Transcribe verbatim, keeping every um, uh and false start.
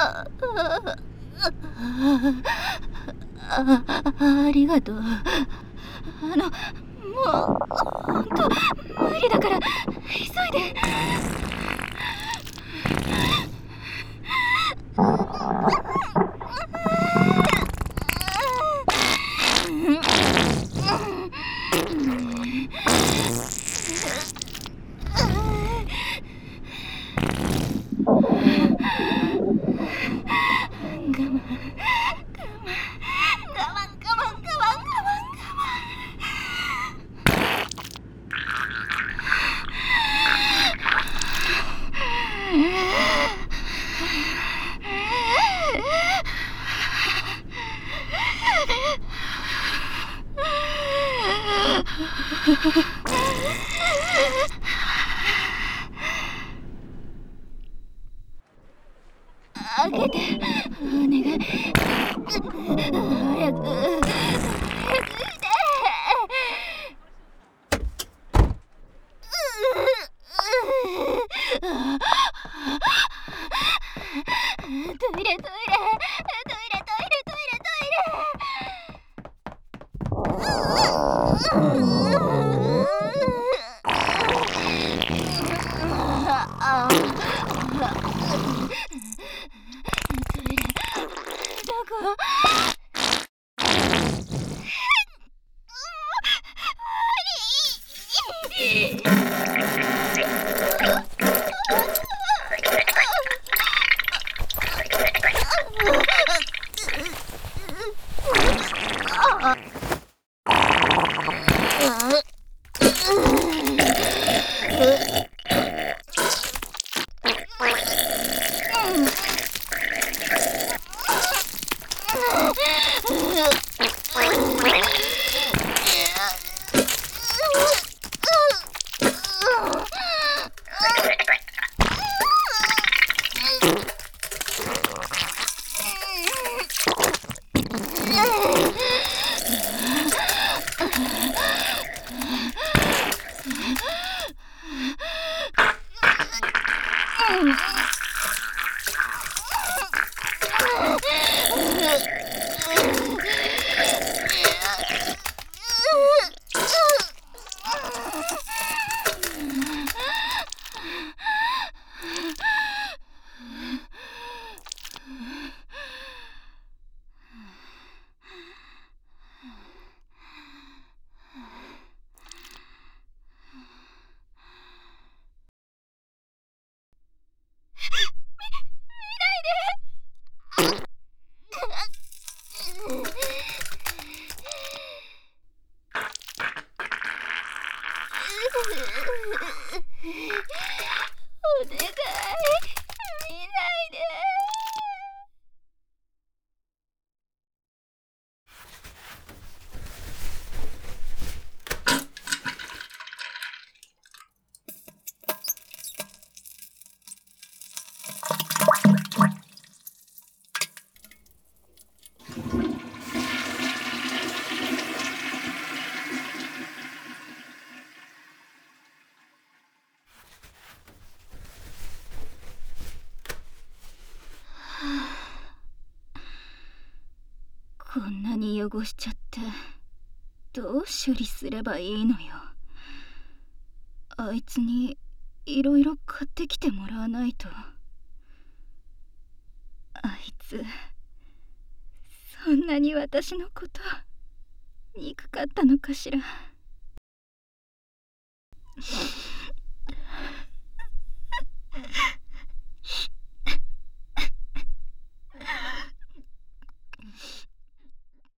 あ、ありがとう。あの、もうほんと無理だから急いで。開けて、お願い。早く、早くして。トイレ、トイレ、トイレ、トイレ、トイレ、トイレ。ああ。どこ？お願い、見ないで。こんなに汚しちゃってどう処理すればいいのよ。あいつにいろいろ買ってきてもらわないと。あいつそんなに私のこと憎かったのかしら。